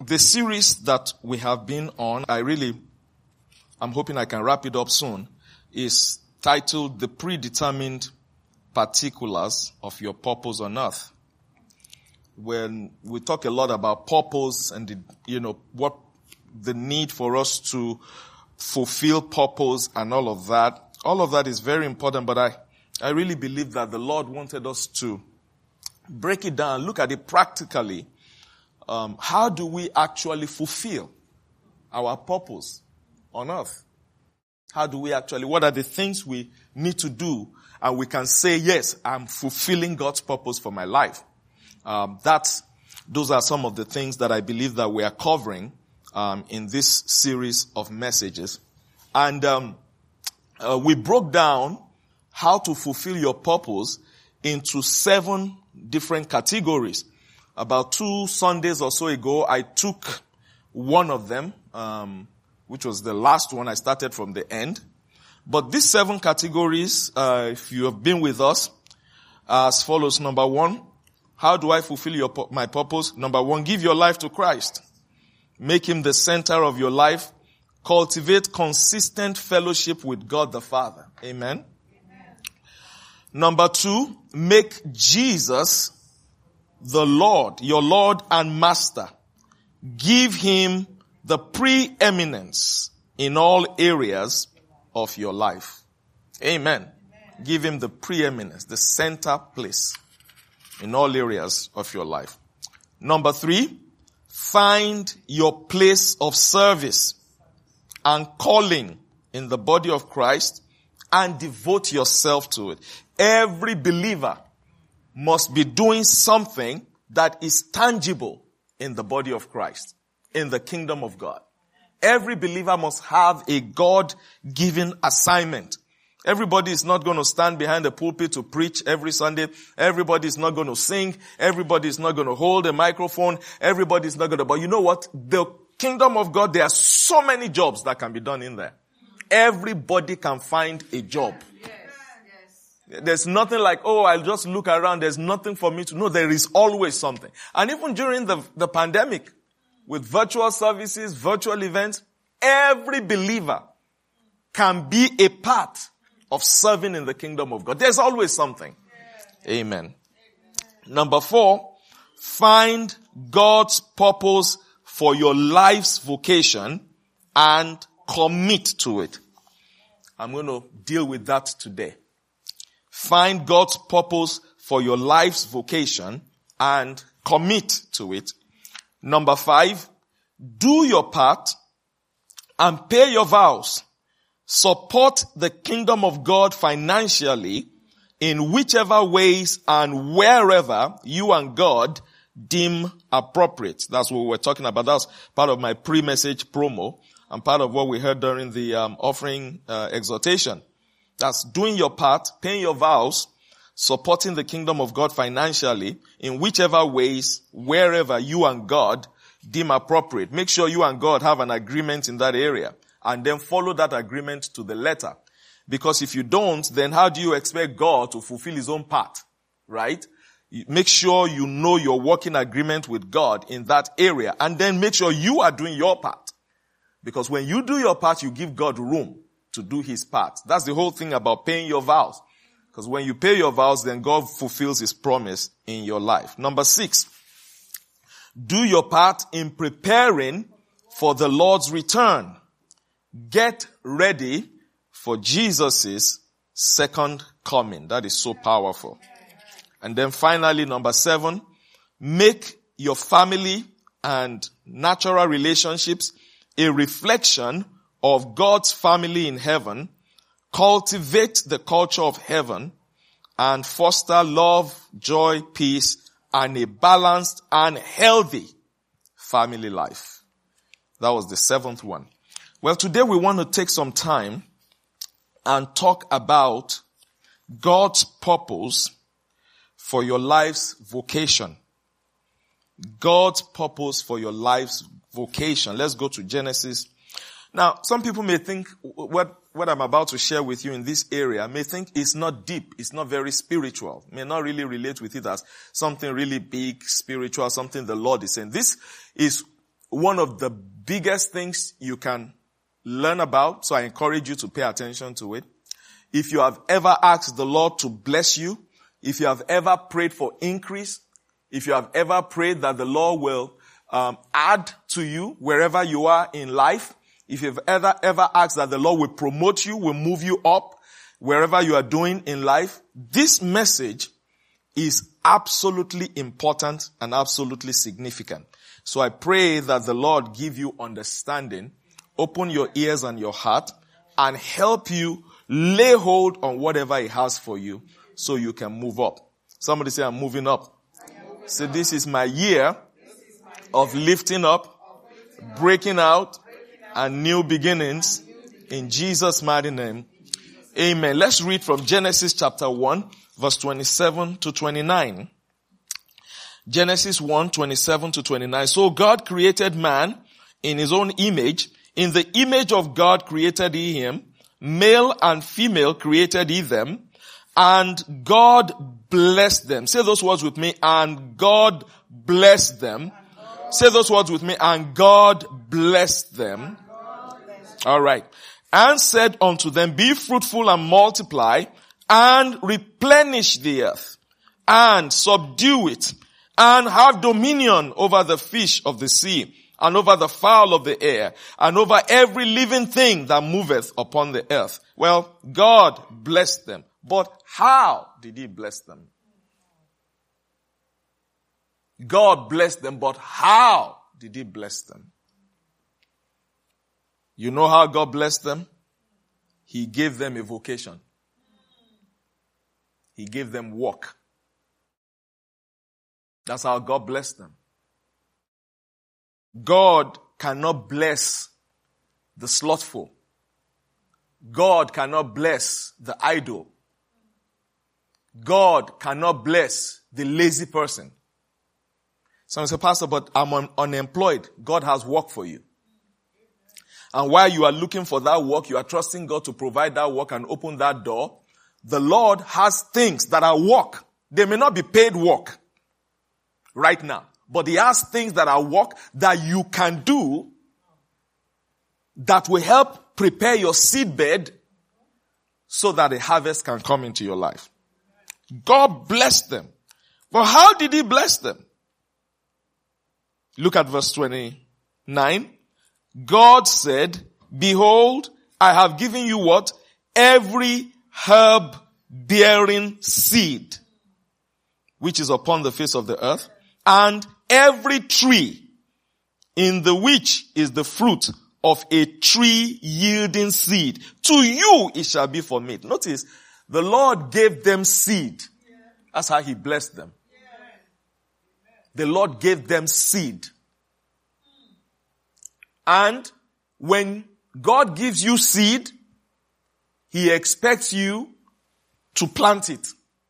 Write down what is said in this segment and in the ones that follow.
The series that we have been on, I'm hoping I can wrap it up soon, is titled The Predetermined Particulars of Your Purpose on Earth. When we talk a lot about purpose and what the need for us to fulfill purpose and all of that is very important, but I really believe that the Lord wanted us to break it down, look at it practically. How do we actually fulfill our purpose on earth? What are the things we need to do and we can say, yes, I'm fulfilling God's purpose for my life? Those are some of the things that I believe that we are covering in this series of messages. And we broke down how to fulfill your purpose into 7 different categories. About 2 Sundays or so ago, I took one of them, which was the last one. I started from the end. But these 7 categories, if you have been with us, as follows. Number 1, how do I fulfill my purpose? Number 1, give your life to Christ. Make Him the center of your life. Cultivate consistent fellowship with God the Father. Amen. Number 2, make Jesus the Lord, your Lord and Master. Give Him the preeminence in all areas of your life. Amen. Give Him the preeminence, the center place in all areas of your life. Number 3, find your place of service and calling in the body of Christ and devote yourself to it. Every believer must be doing something that is tangible in the body of Christ, in the kingdom of God. Every believer must have a God-given assignment. Everybody is not going to stand behind the pulpit to preach every Sunday. Everybody is not going to sing. Everybody is not going to hold a microphone. Everybody is not going to, but you know what? The kingdom of God, there are so many jobs that can be done in there. Everybody can find a job. There's nothing like, I'll just look around. There's nothing for me to know. There is always something. And even during the pandemic, with virtual services, virtual events, every believer can be a part of serving in the kingdom of God. There's always something. Amen. Number 4, find God's purpose for your life's vocation and commit to it. I'm going to deal with that today. Find God's purpose for your life's vocation and commit to it. Number 5, do your part and pay your vows. Support the kingdom of God financially in whichever ways and wherever you and God deem appropriate. That's what we're talking about. That's part of my pre-message promo and part of what we heard during the offering exhortation. That's doing your part, paying your vows, supporting the kingdom of God financially in whichever ways, wherever you and God deem appropriate. Make sure you and God have an agreement in that area and then follow that agreement to the letter. Because if you don't, then how do you expect God to fulfill His own part? Right? Make sure you know your working agreement with God in that area and then make sure you are doing your part. Because when you do your part, you give God room to do His part. That's the whole thing about paying your vows. Because when you pay your vows, then God fulfills His promise in your life. Number 6, do your part in preparing for the Lord's return. Get ready for Jesus' second coming. That is so powerful. And then finally, number 7, make your family and natural relationships a reflection of God's family in heaven, cultivate the culture of heaven, and foster love, joy, peace, and a balanced and healthy family life. That was the 7th one. Well, today we want to take some time and talk about God's purpose for your life's vocation. God's purpose for your life's vocation. Let's go to Genesis. Now, some people may think what I'm about to share with you in this area may think it's not deep, it's not very spiritual, may not really relate with it as something really big, spiritual, something the Lord is saying. This is one of the biggest things you can learn about, so I encourage you to pay attention to it. If you have ever asked the Lord to bless you, if you have ever prayed for increase, if you have ever prayed that the Lord will add to you wherever you are in life, if you've ever asked that the Lord will promote you, will move you up wherever you are doing in life, this message is absolutely important and absolutely significant. So I pray that the Lord give you understanding, open your ears and your heart, and help you lay hold on whatever He has for you so you can move up. Somebody say, I'm moving up. So this is my year of lifting up, breaking out, and new beginnings in Jesus' mighty name. Amen. Let's read from Genesis chapter 1, verse 27 to 29. Genesis 1, 27 to 29. So God created man in His own image. In the image of God created He him. Male and female created He them. And God blessed them. Say those words with me. And God blessed them. Say those words with me. And God blessed them. All right. And said unto them, be fruitful and multiply, and replenish the earth, and subdue it, and have dominion over the fish of the sea, and over the fowl of the air, and over every living thing that moveth upon the earth. Well, God blessed them. But how did He bless them? God blessed them, but how did He bless them? You know how God blessed them? He gave them a vocation. He gave them work. That's how God blessed them. God cannot bless the slothful. God cannot bless the idle. God cannot bless the lazy person. Someone say, Pastor, but I'm unemployed. God has work for you. And while you are looking for that work, you are trusting God to provide that work and open that door. The Lord has things that are work. They may not be paid work right now, but He has things that are work that you can do that will help prepare your seedbed so that a harvest can come into your life. God blessed them. But how did He bless them? Look at verse 29. God said, behold, I have given you what? Every herb bearing seed, which is upon the face of the earth, and every tree in the which is the fruit of a tree yielding seed. To you it shall be for meat. Notice, the Lord gave them seed. That's how He blessed them. The Lord gave them seed. And when God gives you seed, He expects you to plant it.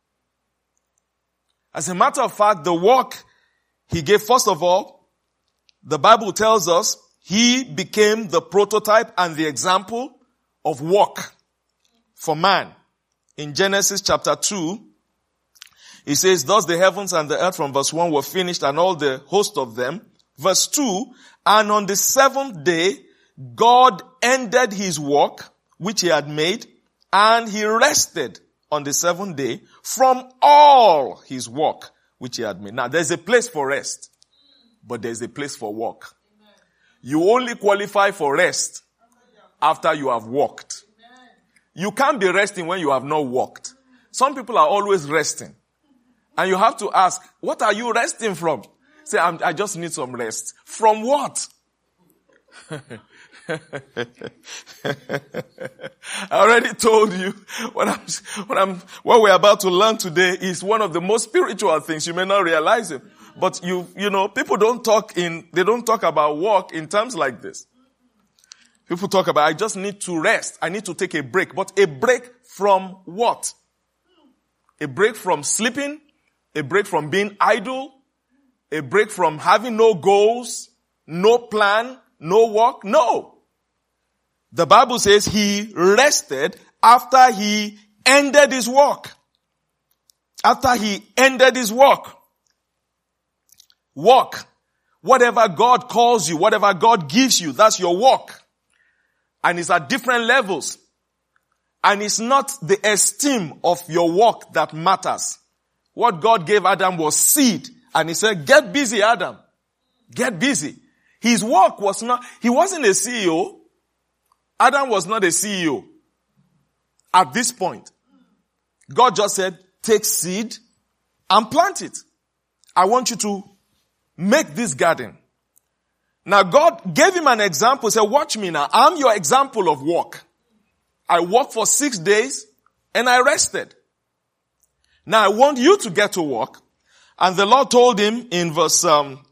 As a matter of fact, the work He gave, first of all, the Bible tells us He became the prototype and the example of work for man. In Genesis chapter 2, it says, thus the heavens and the earth from verse 1 were finished and all the host of them. Verse 2, and on the seventh day, God ended His work, which He had made, and He rested on the seventh day from all His work, which He had made. Now, there's a place for rest, but there's a place for work. You only qualify for rest after you have worked. You can't be resting when you have not worked. Some people are always resting. And you have to ask, what are you resting from? Say, I just need some rest. From what? I already told you what we're about to learn today is one of the most spiritual things. You may not realize it. But you know, people they don't talk about work in terms like this. People talk about, I just need to rest. I need to take a break. But a break from what? A break from sleeping? A break from being idle? A break from having no goals, no plan, no work? No. The Bible says He rested after He ended His work. After He ended His work. Work. Whatever God calls you, whatever God gives you, that's your walk. And it's at different levels. And it's not the esteem of your work that matters. What God gave Adam was seed. And he said, get busy, Adam. Get busy. His work was not, he wasn't a CEO. Adam was not a CEO. At this point, God just said, take seed and plant it. I want you to make this garden. Now God gave him an example. Said, watch me now. I'm your example of work. I worked for 6 days and I rested. Now I want you to get to work. And the Lord told him in verse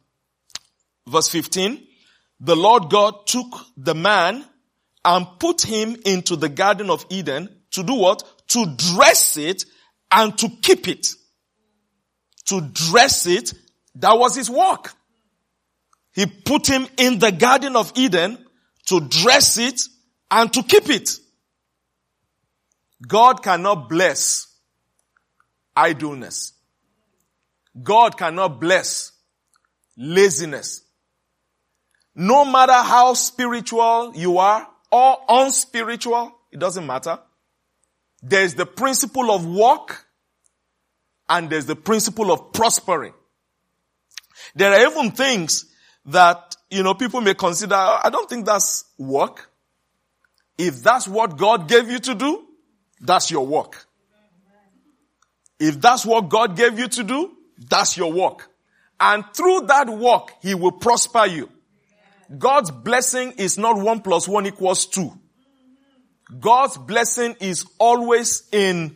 15, the Lord God took the man and put him into the Garden of Eden to do what? To dress it and to keep it. To dress it, that was his work. He put him in the Garden of Eden to dress it and to keep it. God cannot bless idleness. God cannot bless laziness. No matter how spiritual you are or unspiritual, it doesn't matter. There's the principle of work and there's the principle of prospering. There are even things that, people may consider, I don't think that's work. If that's what God gave you to do, that's your work. If that's what God gave you to do, that's your work. And through that work, He will prosper you. God's blessing is not 1 + 1 = 2. God's blessing is always in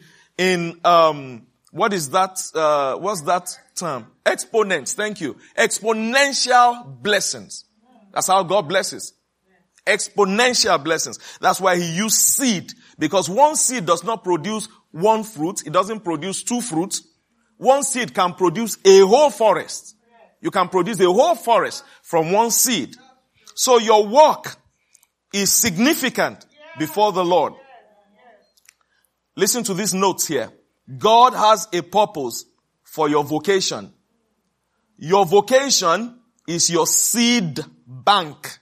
what is that, what's that term? Exponents, thank you. Exponential blessings. That's how God blesses. Exponential blessings. That's why He used seed. Because one seed does not produce one fruit. It doesn't produce 2 fruits. One seed can produce a whole forest. You can produce a whole forest from one seed. So your work is significant before the Lord. Listen to these notes here. God has a purpose for your vocation. Your vocation is your seed bank.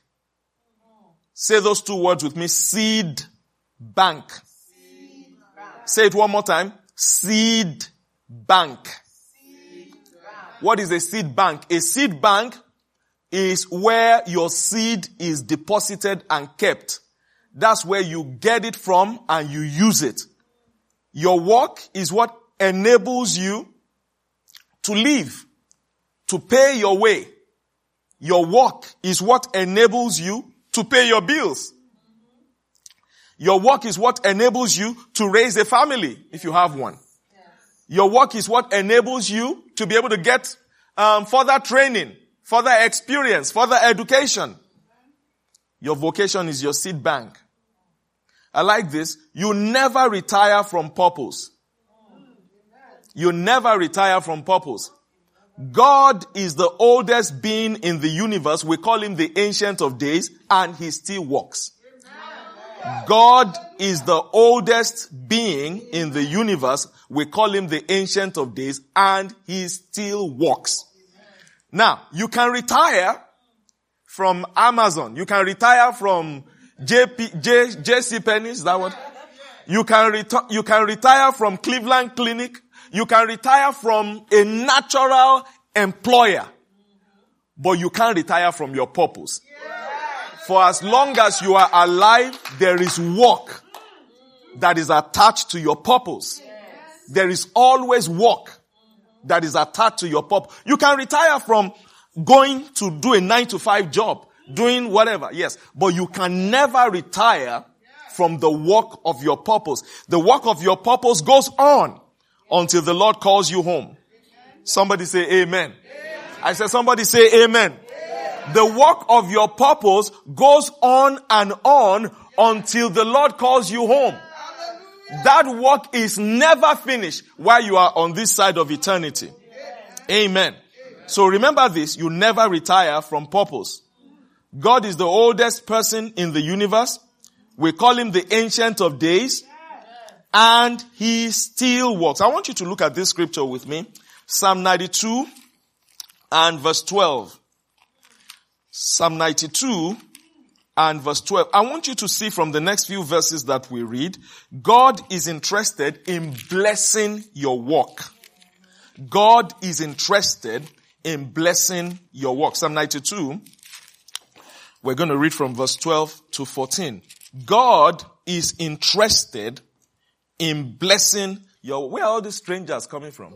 Say those 2 words with me. Seed bank. Seed bank. Say it one more time. Seed bank. Seed bank. What is a seed bank? A seed bank is where your seed is deposited and kept. That's where you get it from and you use it. Your work is what enables you to live, to pay your way. Your work is what enables you to pay your bills. Your work is what enables you to raise a family, if you have one. Your work is what enables you to be able to get further training, further experience, further education. Your vocation is your seed bank. I like this. You never retire from purpose. You never retire from purpose. God is the oldest being in the universe. We call Him the Ancient of Days, and He still works. God is the oldest being in the universe. We call Him the Ancient of Days, and He still works. Now, you can retire from Amazon. You can retire from JCPenney, is that what? You can retire from Cleveland Clinic. You can retire from a natural employer. But you can't retire from your purpose. For as long as you are alive, there is work that is attached to your purpose. There is always work that is attached to your purpose. You can retire from going to do a 9-to-5 job, doing whatever, yes. But you can never retire from the work of your purpose. The work of your purpose goes on until the Lord calls you home. Somebody say amen. I said somebody say amen. The work of your purpose goes on and on until the Lord calls you home. That work is never finished while you are on this side of eternity. Amen. So remember this, you never retire from purpose. God is the oldest person in the universe. We call Him the Ancient of Days. And He still works. I want you to look at this scripture with me. Psalm 92 and verse 12. Psalm 92 and verse 12. I want you to see from the next few verses that we read, God is interested in blessing your work. God is interested in blessing your work. Psalm 92, we're going to read from verse 12 to 14. God is interested in blessing your... Where are all these strangers coming from?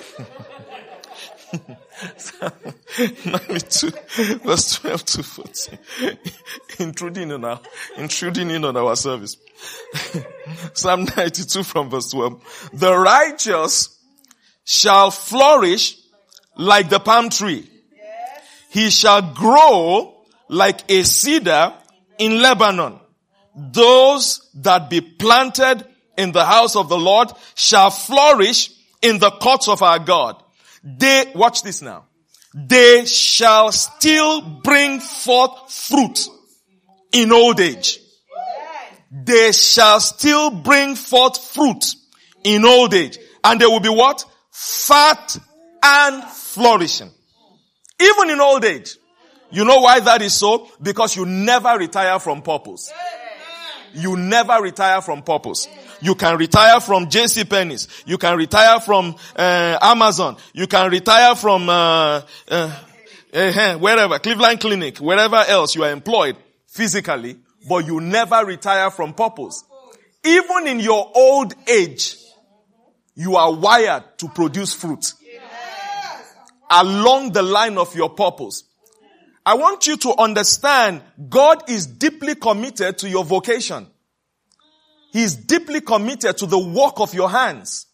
92, verse 12 to 14. Intruding in on our service. Psalm 92 from verse 12. The righteous shall flourish like the palm tree. He shall grow like a cedar in Lebanon. Those that be planted in the house of the Lord shall flourish in the courts of our God. They, watch this now, they shall still bring forth fruit in old age. They shall still bring forth fruit in old age. And they will be what? Fat and flourishing. Even in old age. You know why that is so? Because you never retire from purpose. You never retire from purpose. You can retire from JCPenney's. You can retire from Amazon. You can retire from wherever, Cleveland Clinic, wherever else you are employed physically, but you never retire from purpose. Even in your old age, you are wired to produce fruit along the line of your purpose. I want you to understand God is deeply committed to your vocation. He is deeply committed to the work of your hands.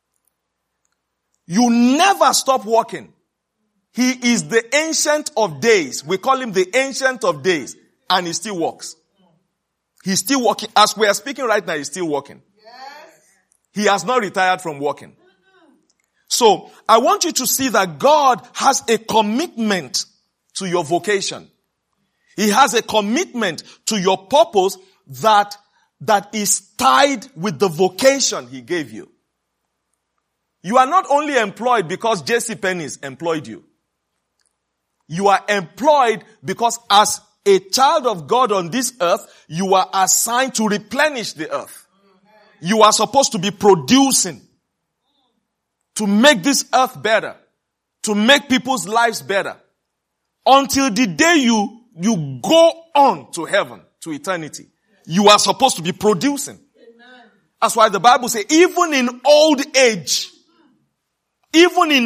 You never stop working. He is the Ancient of Days. We call him the Ancient of Days. And he still works. He's still working. As we are speaking right now, he's still working. He has not retired from working. So, I want you to see that God has a commitment to your vocation. He has a commitment to your purpose that is tied with the vocation he gave you. You are not only employed because JCPenney's employed you. You are employed because as a child of God on this earth, you are assigned to replenish the earth. You are supposed to be producing, to make this earth better, to make people's lives better. Until the day you go on to heaven, to eternity, you are supposed to be producing. Amen. That's why the Bible says, even in old age, they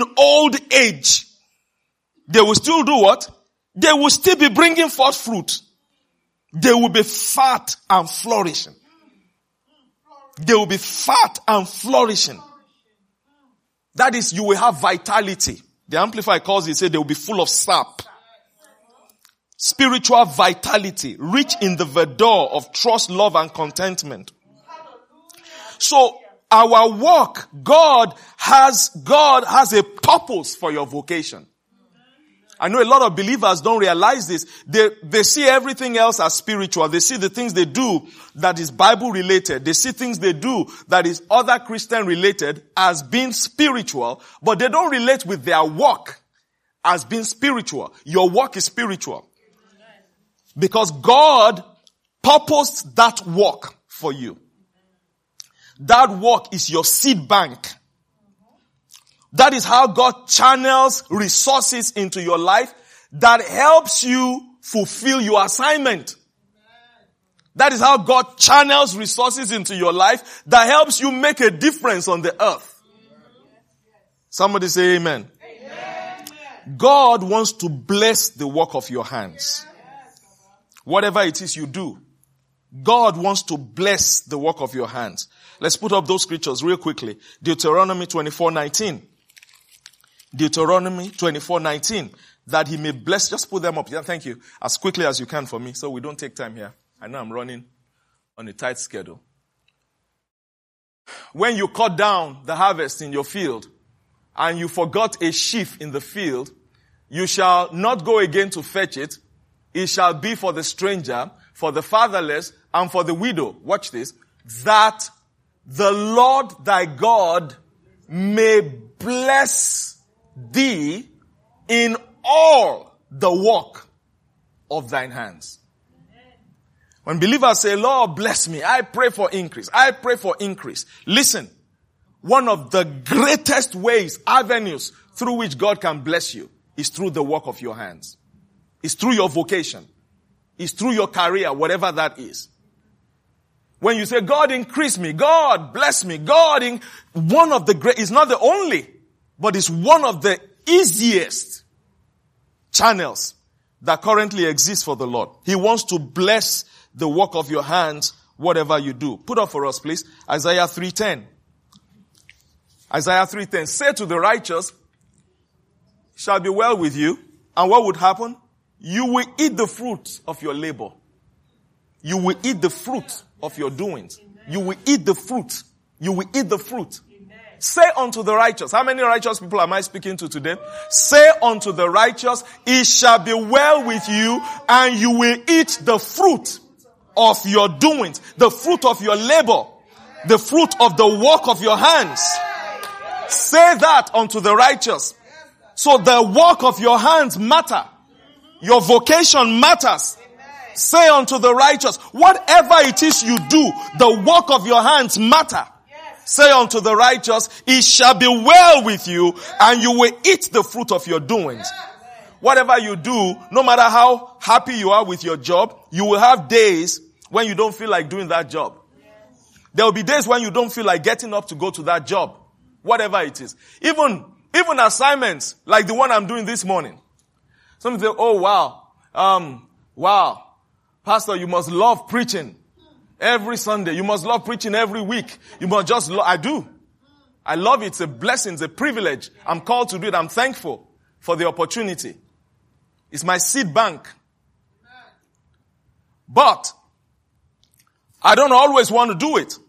will still do what? They will still be bringing forth fruit. They will be fat and flourishing. They will be fat and flourishing. That is, you will have vitality. The Amplified calls it, say they will be full of sap. Spiritual vitality, rich in the verdure of trust, love, and contentment. So, our work, God has a purpose for your vocation. I know a lot of believers don't realize this. They see everything else as spiritual. They see the things they do that is Bible related. They see things they do that is other Christian related as being spiritual, but they don't relate with their work as being spiritual. Your work is spiritual. Because God purposed that work for you. That work is your seed bank. That is how God channels resources into your life that helps you fulfill your assignment. That is how God channels resources into your life that helps you make a difference on the earth. Somebody say amen. Amen. God wants to bless the work of your hands. Whatever it is you do, God wants to bless the work of your hands. Let's put up those scriptures real quickly. Deuteronomy 24:19. Deuteronomy 24:19. That he may bless. Just put them up. Yeah, thank you. As quickly as you can for me so we don't take time here. I know I'm running on a tight schedule. When you cut down the harvest in your field and you forgot a sheaf in the field, you shall not go again to fetch it. It shall be for the stranger, for the fatherless, and for the widow. Watch this. That the Lord thy God may bless thee in all the work of thine hands. When believers say, Lord, bless me, I pray for increase. I pray for increase. Listen, one of the greatest ways, avenues through which God can bless you is through the work of your hands. It's through your vocation. It's through your career, whatever that is. When you say, God increase me, God bless me, one of the great, it's not the only, but it's one of the easiest channels that currently exist for the Lord. He wants to bless the work of your hands, whatever you do. Put up for us, please, Isaiah 3:10. Isaiah 3:10. Say to the righteous, shall be well with you. And what would happen? You will eat the fruit of your labor. You will eat the fruit of your doings. You will eat the fruit. You will eat the fruit. Say unto the righteous. How many righteous people am I speaking to today? Say unto the righteous, it shall be well with you, and you will eat the fruit of your doings, the fruit of your labor, the fruit of the work of your hands. Say that unto the righteous. So the work of your hands matter. Your vocation matters. Say unto the righteous, whatever it is you do, the work of your hands matter. Say unto the righteous, it shall be well with you, and you will eat the fruit of your doings. Whatever you do, no matter how happy you are with your job, you will have days when you don't feel like doing that job. There will be days when you don't feel like getting up to go to that job. Whatever it is. Even assignments like the one I'm doing this morning. Some say, oh wow, Pastor, you must love preaching every Sunday. You must love preaching every week. You must just I do. I love it. It's a blessing. It's a privilege. I'm called to do it. I'm thankful for the opportunity. It's my seed bank. But I don't always want to do it.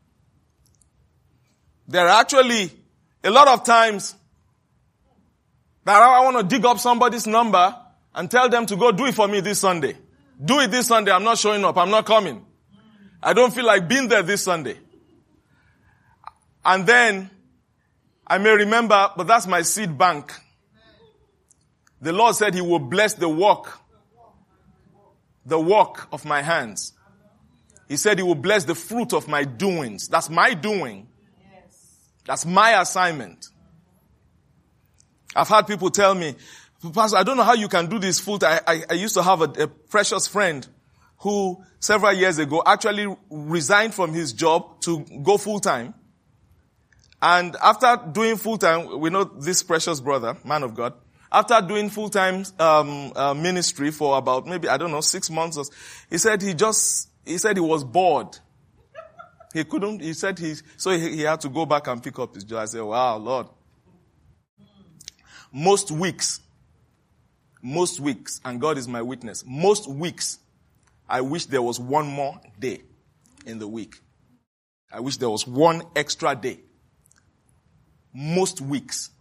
There are actually a lot of times that I want to dig up somebody's number and tell them to go do it for me this Sunday. Do it this Sunday. I'm not showing up. I'm not coming. I don't feel like being there this Sunday. And then I may remember, but that's my seed bank. The Lord said He will bless the work of my hands. He said He will bless the fruit of my doings. That's my doing. That's my assignment. I've had people tell me, Pastor, I don't know how you can do this full time. I used to have a precious friend who several years ago actually resigned from his job to go full time. And after doing full time, we know this precious brother, man of God, after doing full time ministry for about maybe, 6 months, he said he was bored. He couldn't, he had to go back and pick up his job. I said, wow, Lord. Most weeks, and God is my witness, most weeks, I wish there was one more day in the week. I wish there was one extra day. Most weeks,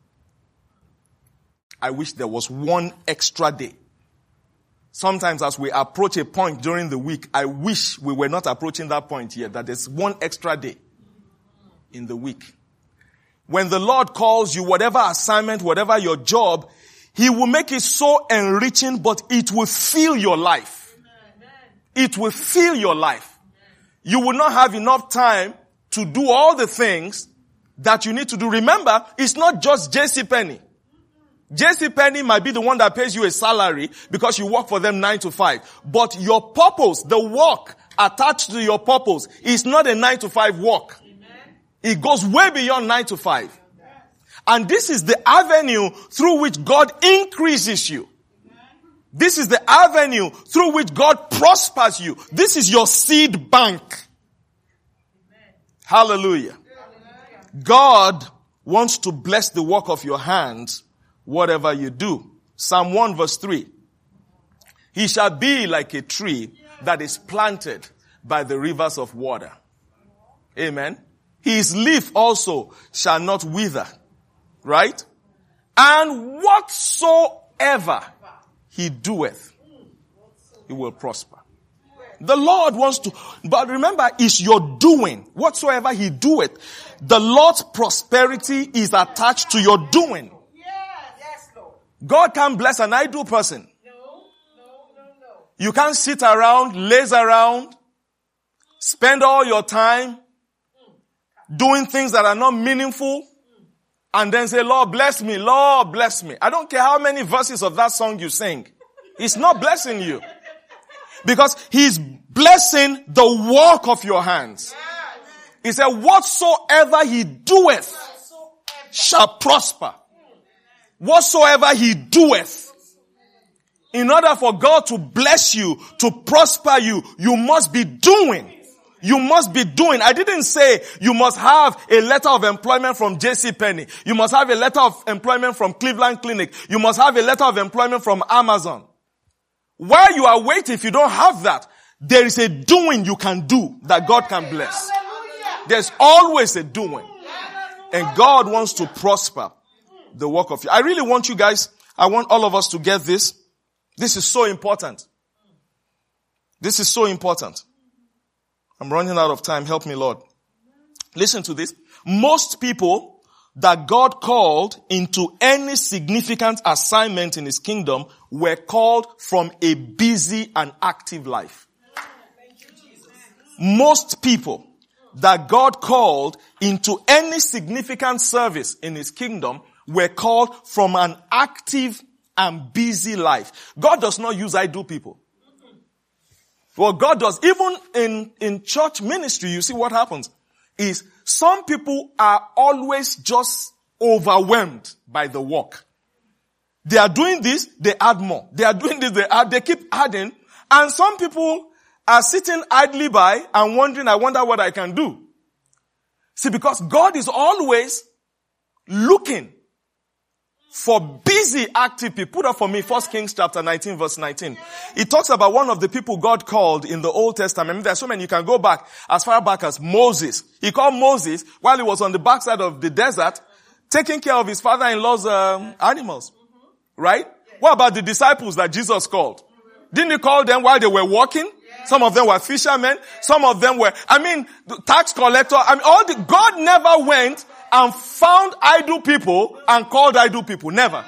I wish there was one extra day. Sometimes as we approach a point during the week, I wish we were not approaching that point yet, that there's one extra day in the week. When the Lord calls you, whatever assignment, whatever your job, He will make it so enriching, but it will fill your life. It will fill your life. You will not have enough time to do all the things that you need to do. Remember, it's not just JCPenney. JCPenney might be the one that pays you a salary because you work for them 9 to 5. But your purpose, the work attached to your purpose, is not a 9 to 5 work. It goes way beyond 9 to 5. And this is the avenue through which God increases you. This is the avenue through which God prospers you. This is your seed bank. Hallelujah. God wants to bless the work of your hands, whatever you do. Psalm 1 verse 3. He shall be like a tree that is planted by the rivers of water. Amen. His leaf also shall not wither. Right? And whatsoever he doeth, he will prosper. The Lord wants to, but remember, it's your doing. Whatsoever he doeth, the Lord's prosperity is attached to your doing. God can't bless an idle person. You can't sit around, laze around, spend all your time doing things that are not meaningful, and then say, Lord bless me, Lord bless me. I don't care how many verses of that song you sing. It's not blessing you. Because he's blessing the work of your hands. He said, whatsoever he doeth shall prosper. Whatsoever he doeth. In order for God to bless you, to prosper you, you must be doing. You must be doing. I didn't say you must have a letter of employment from JCPenney. You must have a letter of employment from Cleveland Clinic. You must have a letter of employment from Amazon. While you are waiting, if you don't have that, there is a doing you can do that God can bless. There's always a doing. And God wants to prosper the work of you. I really want you guys, I want all of us to get this. This is so important. This is so important. I'm running out of time. Help me, Lord. Listen to this. Most people that God called into any significant assignment in his kingdom were called from a busy and active life. Most people that God called into any significant service in his kingdom were called from an active and busy life. God does not use idle people. What God does, even in church ministry, you see what happens is some people are always just overwhelmed by the work. They are doing this, they add more. They are doing this, they keep adding. And some people are sitting idly by and wondering, I wonder what I can do. See, because God is always looking for busy, active people. Put up for me 1 Kings chapter 19 verse 19. It talks about one of the people God called in the Old Testament. I mean, there are so many. You can go back as far back as Moses. He called Moses while he was on the backside of the desert, taking care of his father-in-law's animals. Right? What about the disciples that Jesus called? Didn't he call them while they were walking? Some of them were fishermen. Some of them were, tax collector. God never went and found idle people and called idle people. Never.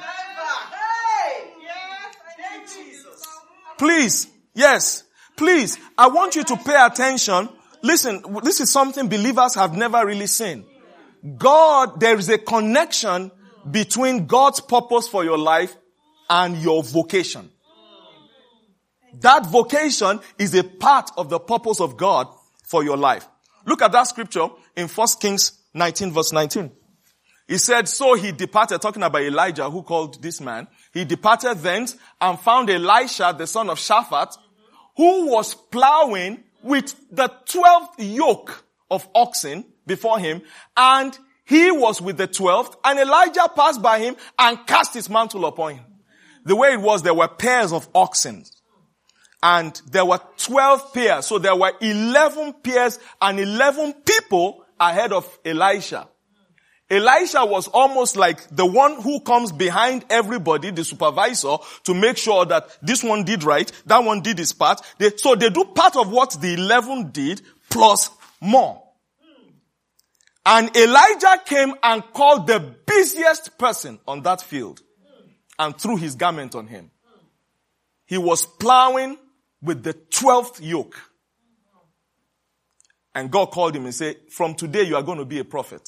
Please, yes, please, I want you to pay attention. Listen, this is something believers have never really seen. There is a connection between God's purpose for your life and your vocation. That vocation is a part of the purpose of God for your life. Look at that scripture in 1 Kings 19 verse 19. He said, so he departed, talking about Elijah who called this man. He departed thence and found Elisha, the son of Shaphat, who was plowing with the 12th yoke of oxen before him, and he was with the 12th, and Elijah passed by him and cast his mantle upon him. The way it was, there were pairs of oxen. And there were 12 pairs. So there were 11 pairs and 11 people ahead of Elisha. Elisha was almost like the one who comes behind everybody, the supervisor, to make sure that this one did right, that one did his part. So they do part of what the 11 did plus more. And Elijah came and called the busiest person on that field and threw his garment on him. He was plowing with the 12th yoke. And God called him and said, from today you are going to be a prophet.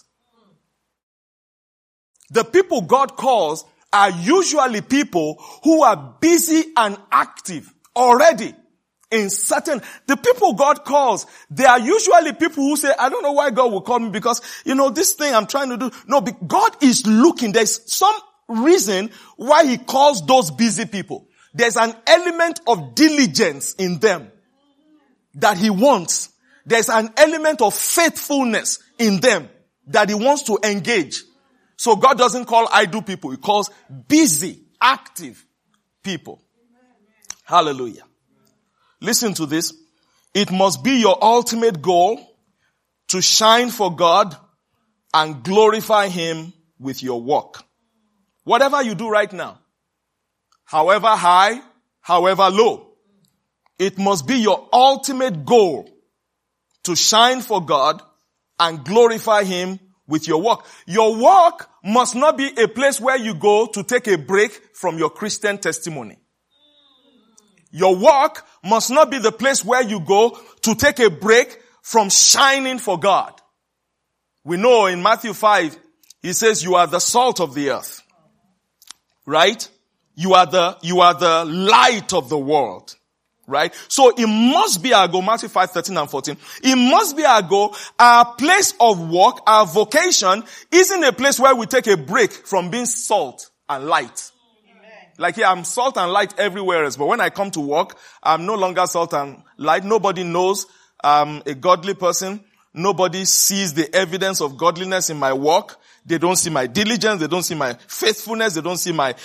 The people God calls are usually people who are busy and active already in the people God calls, they are usually people who say, I don't know why God will call me because, this thing I'm trying to do. No, God is looking. There's some reason why he calls those busy people. There's an element of diligence in them that he wants. There's an element of faithfulness in them that he wants to engage. So God doesn't call idle people. He calls busy, active people. Hallelujah. Listen to this. It must be your ultimate goal to shine for God and glorify him with your work. Whatever you do right now, however high, however low, it must be your ultimate goal to shine for God and glorify him with your work. Your work must not be a place where you go to take a break from your Christian testimony. Your work must not be the place where you go to take a break from shining for God. We know in Matthew 5, he says you are the salt of the earth. Right? You are the light of the world. Right? So it must be our goal, Matthew 5, 13 and 14. It must be our goal. Our place of work, our vocation, isn't a place where we take a break from being salt and light. Amen. Like here, I'm salt and light everywhere else, but when I come to work, I'm no longer salt and light. Nobody knows I'm a godly person. Nobody sees the evidence of godliness in my work. They don't see my diligence. They don't see my faithfulness. They don't see my,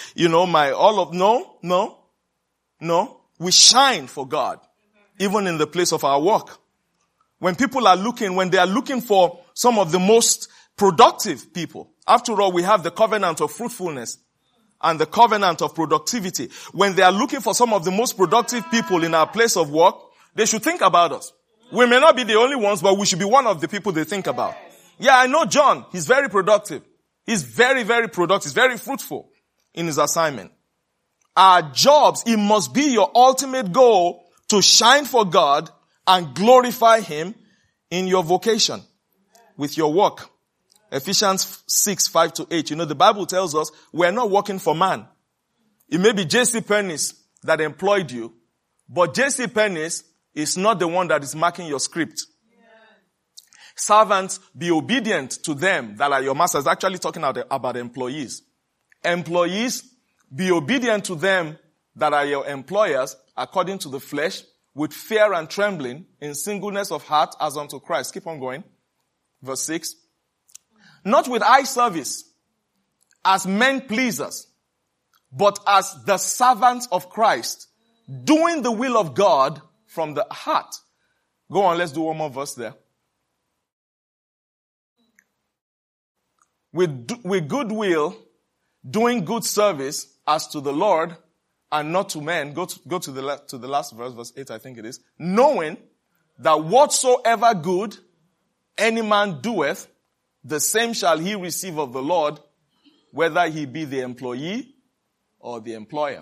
no. We shine for God, even in the place of our work. When they are looking for some of the most productive people. After all, we have the covenant of fruitfulness and the covenant of productivity. When they are looking for some of the most productive people in our place of work, they should think about us. We may not be the only ones, but we should be one of the people they think about. Yeah, I know John. He's very productive. He's very, very productive. He's very fruitful in his assignment. Our jobs, it must be your ultimate goal to shine for God and glorify Him in your vocation, with your work. Ephesians 6, 5 to 8. The Bible tells us we're not working for man. It may be J.C. Penney's that employed you, but J.C. Penney's is not the one that is marking your script. Servants, be obedient to them that are your masters. Actually talking about employees. Employees, be obedient to them that are your employers according to the flesh, with fear and trembling, in singleness of heart as unto Christ. Keep on going. Verse 6. Not with eye service, as men pleasers, but as the servants of Christ, doing the will of God from the heart. Go on, let's do one more verse there. With good will, doing good service as to the Lord and not to men. Go to the last verse, verse 8, I think it is. Knowing that whatsoever good any man doeth, the same shall he receive of the Lord, whether he be the employee or the employer.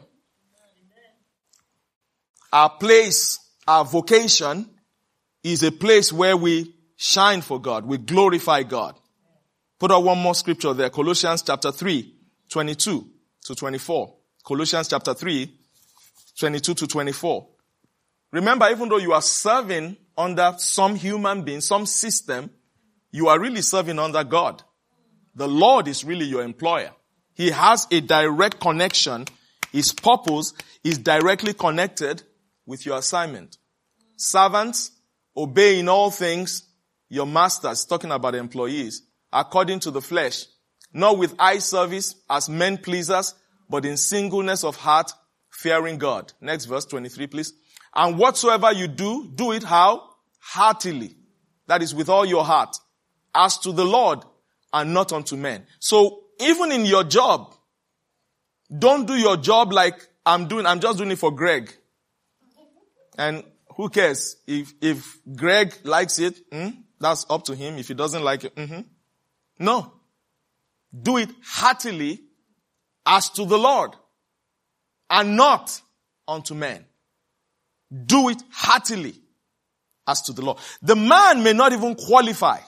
Our place, our vocation, is a place where we shine for God. We glorify God. Put out one more scripture there. Colossians chapter 3, 22 to 24. Colossians chapter 3, 22 to 24. Remember, even though you are serving under some human being, some system, you are really serving under God. The Lord is really your employer. He has a direct connection. His purpose is directly connected with your assignment. Servants, obey in all things your masters, talking about employees, according to the flesh, not with eye service as men pleasers, but in singleness of heart, fearing God. Next verse, 23, please. And whatsoever you do, do it how? Heartily. That is with all your heart, as to the Lord and not unto men. So even in your job, don't do your job like I'm just doing it for Greg. And who cares? If Greg likes it, that's up to him. If he doesn't like it, No. Do it heartily as to the Lord and not unto men. Do it heartily as to the Lord. The man may not even qualify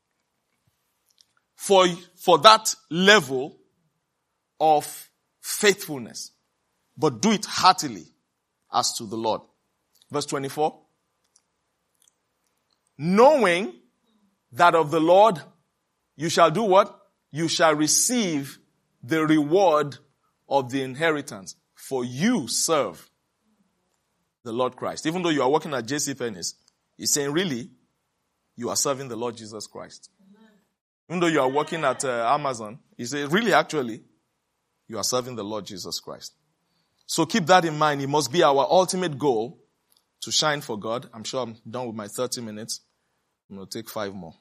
for that level of faithfulness, but do it heartily as to the Lord. Verse 24. Knowing that of the Lord you shall do what? You shall receive the reward of the inheritance, for you serve the Lord Christ. Even though you are working at J.C. Penney's, he's saying really, you are serving the Lord Jesus Christ. Amen. Even though you are working at Amazon, he says really actually, you are serving the Lord Jesus Christ. So keep that in mind. It must be our ultimate goal to shine for God. I'm sure I'm done with my 30 minutes. I'm going to take 5 more.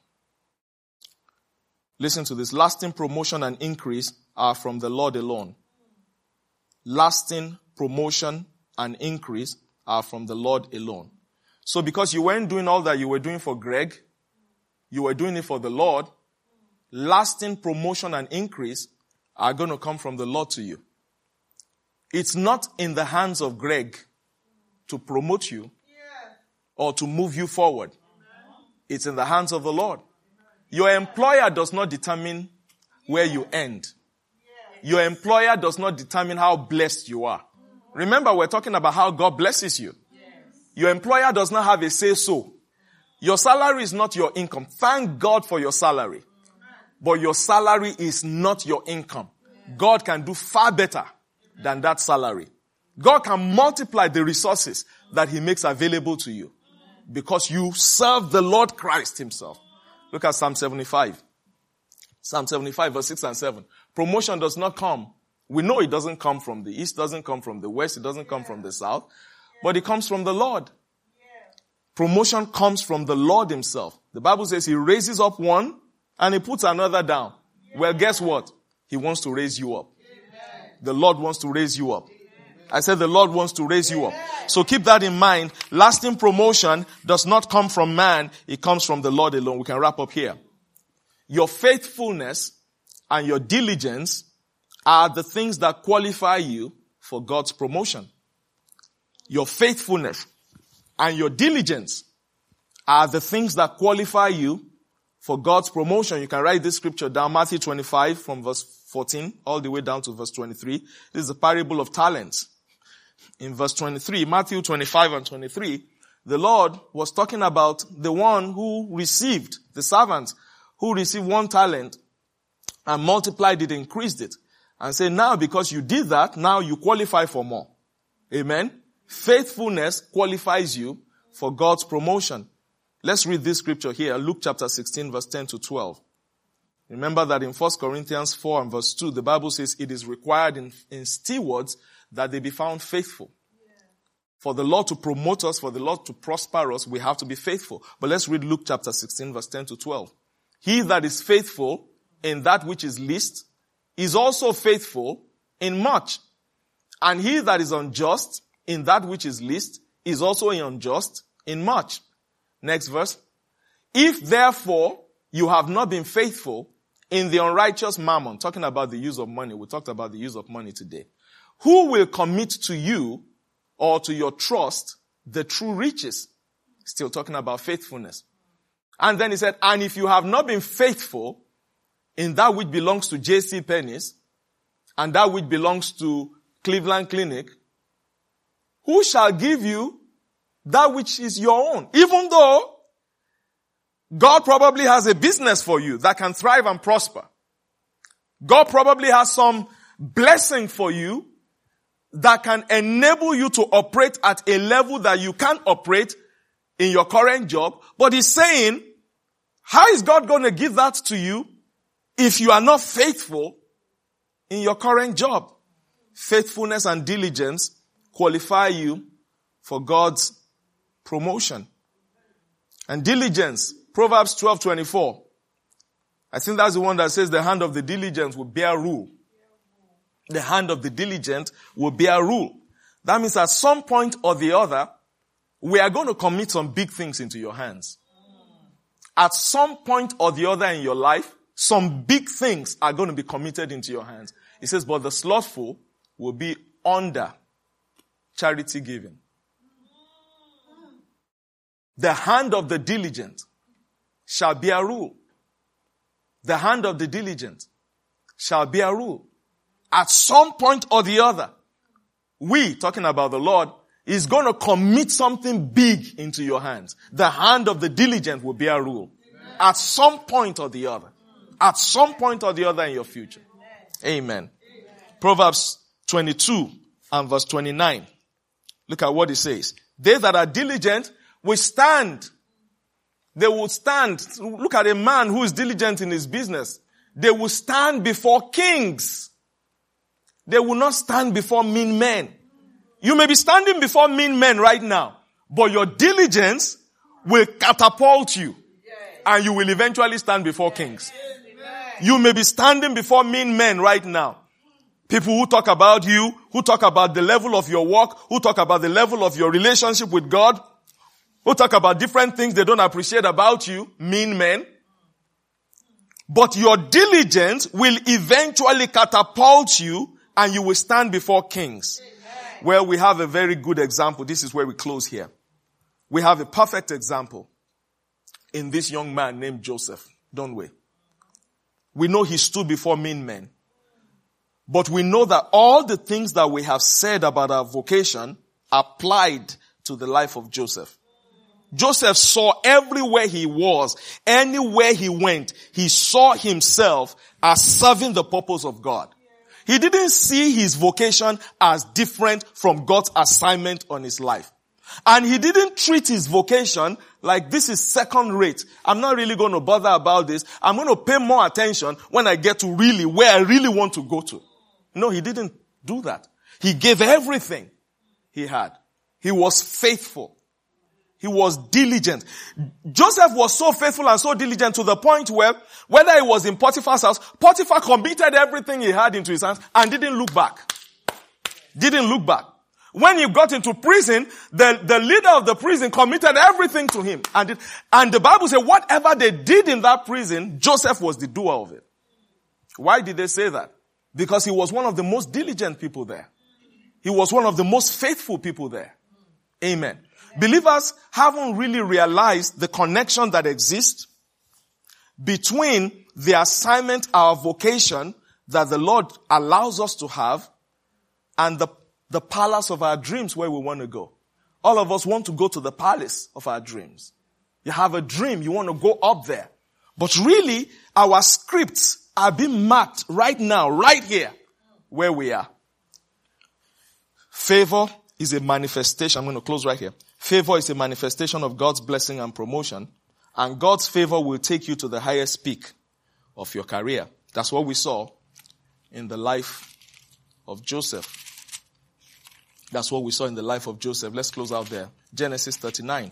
Listen to this. Lasting promotion and increase are from the Lord alone. Lasting promotion and increase are from the Lord alone. So because you weren't doing all that you were doing for Greg, you were doing it for the Lord, lasting promotion and increase are going to come from the Lord to you. It's not in the hands of Greg to promote you or to move you forward. It's in the hands of the Lord. Your employer does not determine where you end. Your employer does not determine how blessed you are. Remember, we're talking about how God blesses you. Your employer does not have a say-so. Your salary is not your income. Thank God for your salary. But your salary is not your income. God can do far better than that salary. God can multiply the resources that he makes available to you because you serve the Lord Christ himself. Look at Psalm 75. Psalm 75 verse 6 and 7. Promotion does not come. We know it doesn't come from the east, doesn't come from the west, it doesn't come from the south, but it comes from the Lord. Promotion comes from the Lord himself. The Bible says he raises up one and he puts another down. Well, guess what? He wants to raise you up. The Lord wants to raise you up. I said the Lord wants to raise you up. So keep that in mind. Lasting promotion does not come from man. It comes from the Lord alone. We can wrap up here. Your faithfulness and your diligence are the things that qualify you for God's promotion. Your faithfulness and your diligence are the things that qualify you for God's promotion. You can write this scripture down, Matthew 25 from verse 14 all the way down to verse 23. This is the parable of talents. In verse 23, Matthew 25 and 23, the Lord was talking about the one who received, the servant who received 1 talent and multiplied it, increased it. And say, now because you did that, now you qualify for more. Amen. Faithfulness qualifies you for God's promotion. Let's read this scripture here, Luke chapter 16 verse 10 to 12. Remember that in 1 Corinthians 4 and verse 2, the Bible says it is required in stewards that they be found faithful. For the Lord to promote us, for the Lord to prosper us, we have to be faithful. But let's read Luke chapter 16 verse 10 to 12. He that is faithful in that which is least is also faithful in much. And he that is unjust in that which is least is also unjust in much. Next verse. If therefore you have not been faithful in the unrighteous mammon, talking about the use of money, we talked about the use of money today, who will commit to you or to your trust the true riches? Still talking about faithfulness. And then he said, and if you have not been faithful in that which belongs to J.C. Penney's and that which belongs to Cleveland Clinic, who shall give you that which is your own? Even though God probably has a business for you that can thrive and prosper. God probably has some blessing for you that can enable you to operate at a level that you can't operate in your current job. But he's saying, how is God going to give that to you if you are not faithful in your current job? Faithfulness and diligence qualify you for God's promotion. And diligence, Proverbs 12:24. I think that's the one that says the hand of the diligent will bear rule. The hand of the diligent will bear rule. That means at some point or the other, we are going to commit some big things into your hands. At some point or the other in your life, some big things are going to be committed into your hands. It says, but the slothful will be under charity giving. The hand of the diligent shall bear rule. The hand of the diligent shall bear rule. At some point or the other, we, talking about the Lord, is going to commit something big into your hands. The hand of the diligent will bear rule. Amen. At some point or the other. At some point or the other in your future. Amen. Amen. Proverbs 22 and verse 29. Look at what it says. They that are diligent will stand. They will stand. Look at a man who is diligent in his business. They will stand before kings. They will not stand before mean men. You may be standing before mean men right now, but your diligence will catapult you and you will eventually stand before kings. You may be standing before mean men right now. People who talk about you, who talk about the level of your work, who talk about the level of your relationship with God, who talk about different things they don't appreciate about you, mean men. But your diligence will eventually catapult you and you will stand before kings. Well, we have a very good example. This is where we close here. We have a perfect example in this young man named Joseph, don't we? We know he stood before mean men. But we know that all the things that we have said about our vocation applied to the life of Joseph. Joseph saw everywhere he was, anywhere he went, he saw himself as serving the purpose of God. He didn't see his vocation as different from God's assignment on his life. And he didn't treat his vocation like this is second rate. I'm not really going to bother about this. I'm going to pay more attention when I get to really where I really want to go to. No, he didn't do that. He gave everything he had. He was faithful. He was diligent. Joseph was so faithful and so diligent to the point where, whether it was in Potiphar's house, Potiphar committed everything he had into his hands and didn't look back. Didn't look back. When he got into prison, the leader of the prison committed everything to him. And the Bible says whatever they did in that prison, Joseph was the doer of it. Why did they say that? Because he was one of the most diligent people there. He was one of the most faithful people there. Amen. Believers haven't really realized the connection that exists between the assignment, our vocation that the Lord allows us to have and the palace of our dreams where we want to go. All of us want to go to the palace of our dreams. You have a dream, you want to go up there. But really, our scripts are being marked right now, right here, where we are. Favor is a manifestation. I'm going to close right here. Favor is a manifestation of God's blessing and promotion. And God's favor will take you to the highest peak of your career. That's what we saw in the life of Joseph. That's what we saw in the life of Joseph. Let's close out there. Genesis 39.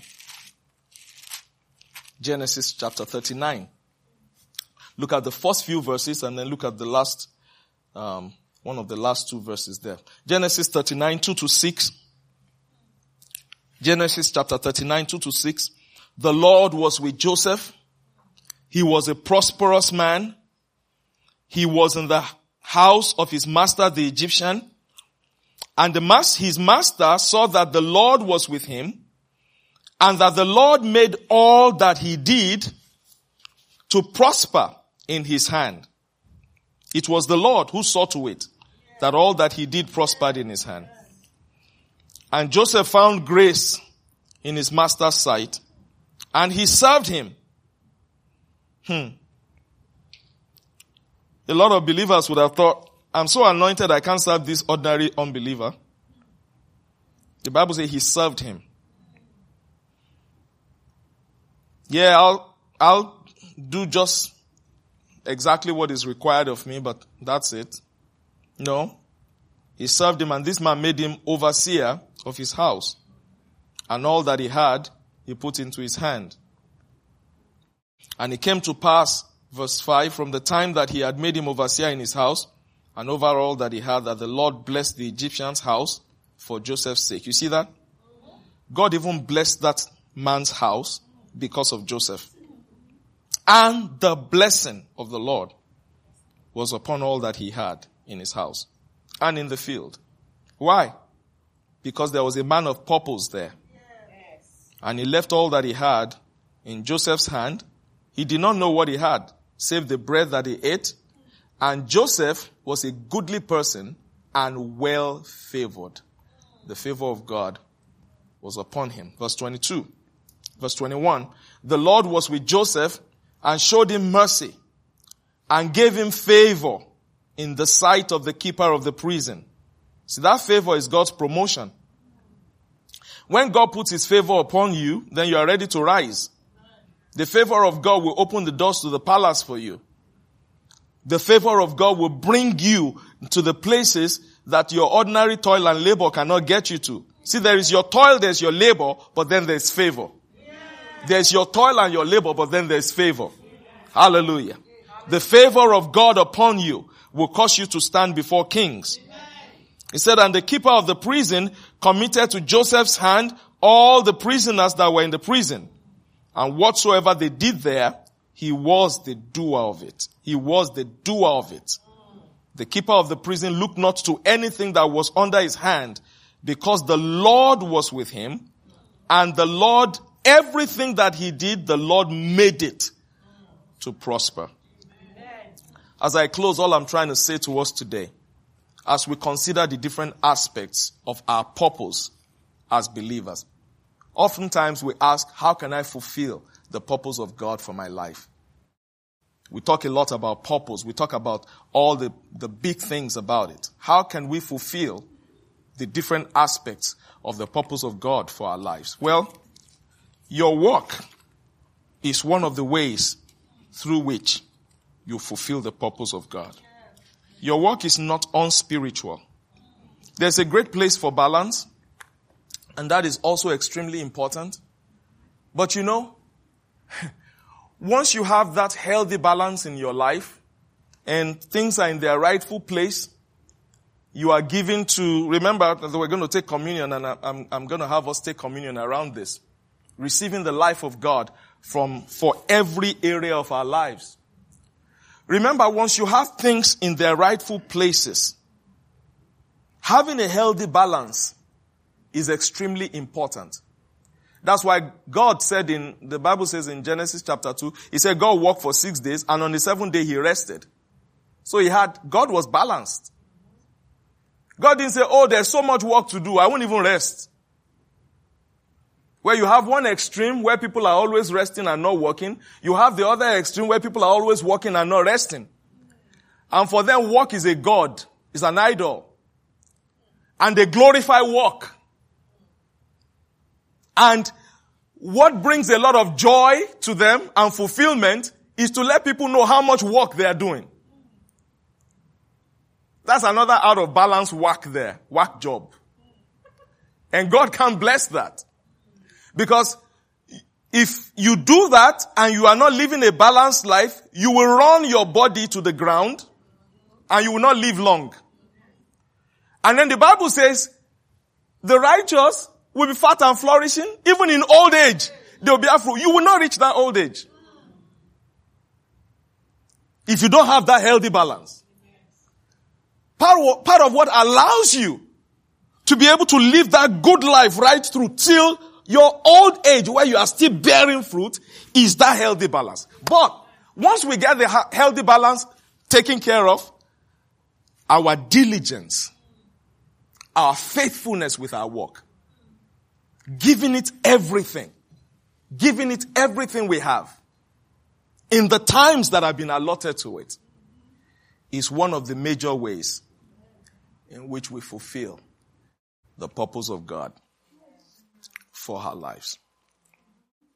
Genesis chapter 39. Look at the first few verses and then look at the last, one of the last two verses there. Genesis 39, 2-6. Genesis chapter 39, 2-6. The Lord was with Joseph. He was a prosperous man. He was in the house of his master, the Egyptian. And his master saw that the Lord was with him and that the Lord made all that he did to prosper in his hand. It was the Lord who saw to it that all that he did prospered in his hand. And Joseph found grace in his master's sight, and he served him. A lot of believers would have thought, I'm so anointed I can't serve this ordinary unbeliever. The Bible says he served him. Yeah, I'll do just exactly what is required of me, but that's it. No. He served him, and this man made him overseer of his house. And all that he had, he put into his hand. And it came to pass, verse 5, from the time that he had made him overseer in his house, and over all that he had, that the Lord blessed the Egyptian's house for Joseph's sake. You see that? God even blessed that man's house because of Joseph. And the blessing of the Lord was upon all that he had in his house and in the field. Why? Because there was a man of purpose there. And he left all that he had in Joseph's hand. He did not know what he had, save the bread that he ate. And Joseph was a goodly person and well favored. The favor of God was upon him. Verse 22. Verse 21. The Lord was with Joseph and showed him mercy and gave him favor in the sight of the keeper of the prison. See, that favor is God's promotion. When God puts his favor upon you, then you are ready to rise. The favor of God will open the doors to the palace for you. The favor of God will bring you to the places that your ordinary toil and labor cannot get you to. See, there is your toil, there's your labor, but then there's favor. There's your toil and your labor, but then there's favor. Hallelujah. The favor of God upon you will cause you to stand before kings. He said, and the keeper of the prison committed to Joseph's hand all the prisoners that were in the prison. And whatsoever they did there, he was the doer of it. He was the doer of it. The keeper of the prison looked not to anything that was under his hand, because the Lord was with him, and the Lord, everything that he did, the Lord made it to prosper. As I close, all I'm trying to say to us today, as we consider the different aspects of our purpose as believers, oftentimes we ask, how can I fulfill the purpose of God for my life? We talk a lot about purpose. We talk about all the big things about it. How can we fulfill the different aspects of the purpose of God for our lives? Well, your work is one of the ways through which you fulfill the purpose of God. Your work is not unspiritual. There's a great place for balance, and that is also extremely important. But you know, once you have that healthy balance in your life, and things are in their rightful place, you are given to, remember that we're going to take communion, and I'm going to have us take communion around this. Receiving the life of God for every area of our lives. Remember, once you have things in their rightful places, having a healthy balance is extremely important. That's why God said the Bible says in Genesis chapter 2, he said God worked for 6 days, and on the 7th day he rested. So God was balanced. God didn't say, oh, there's so much work to do, I won't even rest. Where you have one extreme where people are always resting and not working, you have the other extreme where people are always working and not resting. And for them, work is a god, is an idol. And they glorify work. And what brings a lot of joy to them and fulfillment is to let people know how much work they are doing. That's another out of balance work there, work job. And God can bless that. Because if you do that and you are not living a balanced life, you will run your body to the ground and you will not live long. And then the Bible says, the righteous will be fat and flourishing. Even in old age, they will be afro. You will not reach that old age. If you don't have that healthy balance. Part of what allows you to be able to live that good life right through till your old age where you are still bearing fruit is that healthy balance. But once we get the healthy balance taken care of, our diligence, our faithfulness with our work, giving it everything we have in the times that have been allotted to it is one of the major ways in which we fulfill the purpose of God for our lives.